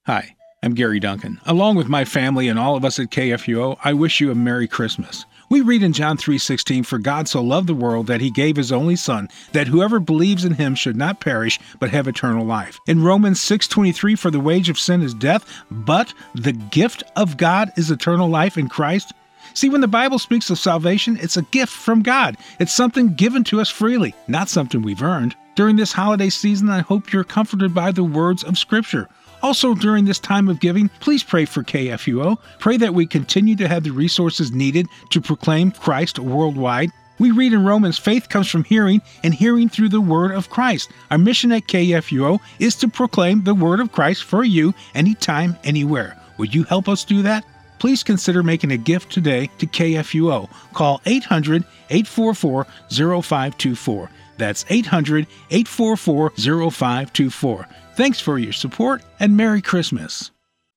Hi, I'm Gary Duncan. Along with my family and all of us at KFUO, I wish you a Merry Christmas. We read in John 3:16, "For God so loved the world that he gave his only Son, that whoever believes in him should not perish, but have eternal life." In Romans 6:23, "For the wage of sin is death, but the gift of God is eternal life in Christ." See, when the Bible speaks of salvation, it's a gift from God. It's something given to us freely, not something we've earned. During this holiday season, I hope you're comforted by the words of Scripture. Also, during this time of giving, please pray for KFUO. Pray that we continue to have the resources needed to proclaim Christ worldwide. We read in Romans, faith comes from hearing, and hearing through the word of Christ. Our mission at KFUO is to proclaim the word of Christ for you anytime, anywhere. Would you help us do that? Please consider making a gift today to KFUO. Call 800-844-0524. That's 800-844-0524. Thanks for your support, and Merry Christmas.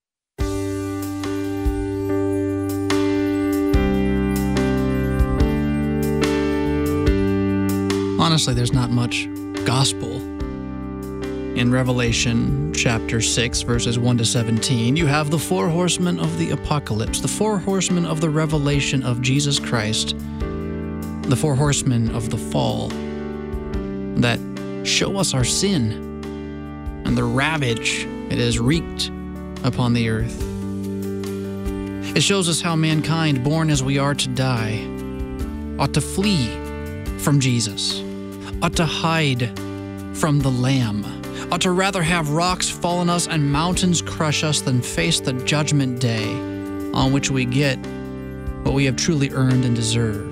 Honestly, there's not much gospel. In Revelation chapter 6, verses 1 to 17, you have the four horsemen of the apocalypse, the four horsemen of the revelation of Jesus Christ, the four horsemen of the fall that show us our sin and the ravage it has wreaked upon the earth. It shows us how mankind, born as we are to die, ought to flee from Jesus, ought to hide from the Lamb, ought to rather have rocks fall on us and mountains crush us than face the judgment day on which we get what we have truly earned and deserved.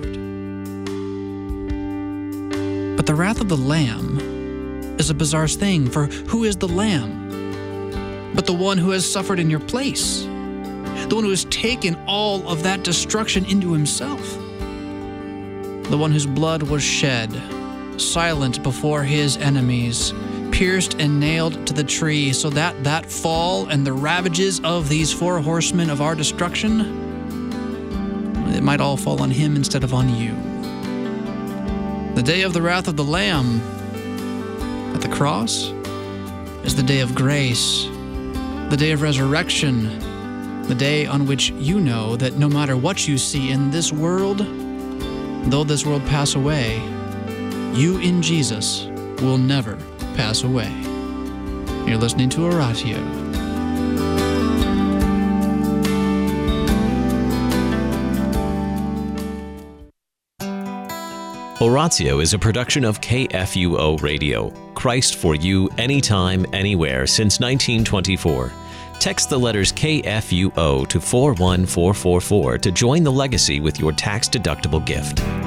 But the wrath of the Lamb is a bizarre thing, for who is the Lamb but the one who has suffered in your place, the one who has taken all of that destruction into himself, the one whose blood was shed, silent before his enemies, pierced and nailed to the tree, so that that fall and the ravages of these four horsemen of our destruction, it might all fall on him instead of on you. The day of the wrath of the Lamb at the cross is the day of grace, the day of resurrection, the day on which you know that no matter what you see in this world, though this world pass away, you in Jesus will never pass away. You're listening to Oratio. Oratio is a production of KFUO Radio, Christ for you, anytime, anywhere, since 1924. Text the letters KFUO to 41444 to join the legacy with your tax-deductible gift.